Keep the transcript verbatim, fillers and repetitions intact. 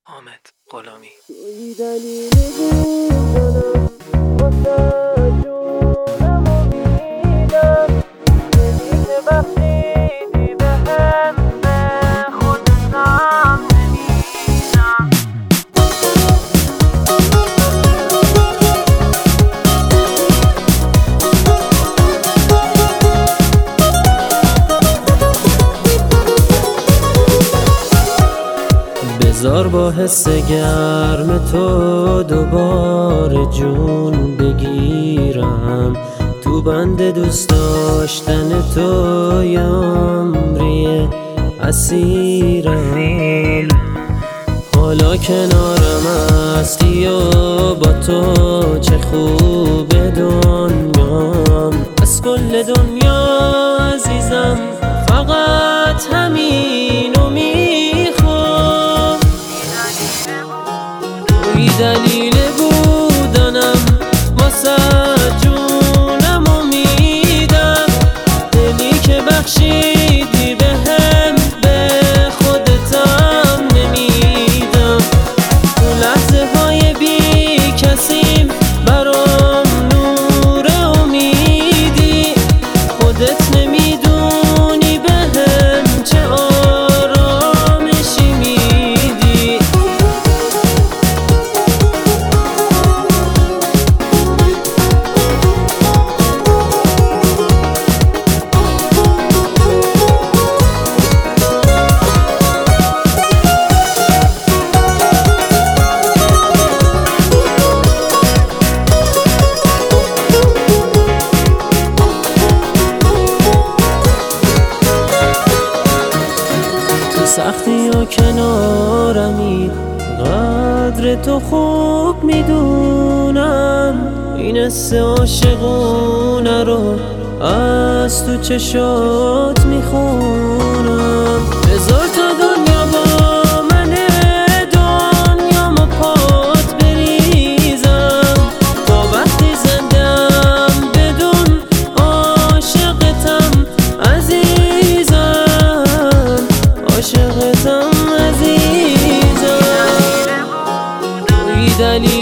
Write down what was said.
حامد غلامی. توی دلیل بودنم واسه جونم امیدم، دلی که بخشیدی بهم به خودتم نمیدم. بذار با حس گرم تو دوباره جون بگیرم، تو بند دوست داشتن تو یه عمری اسیرم. حالا کنارم هستی و با تو چه خوبه دنیام، از کل دنیا عزیزم فقط همینو میخوام. توی دلیل بودنم واسه جونم امیدم، دلی که بخشیدی بهم به خودتم نمیدم. تو لحظه های بی کسیم برام نور امیدی، خودت نمیدونی بهم چه آرامشی میدی. سختی و کنارمی قدر تو خوب میدونم، این حس عاشقونه رو از تو چشات میخونم. بذار تا دنیا با منه، دنیامو پات بریزم، تا وقتی زندم بدون عاشقتم عزیزم، عاشقتم عزیزم. توی دلیل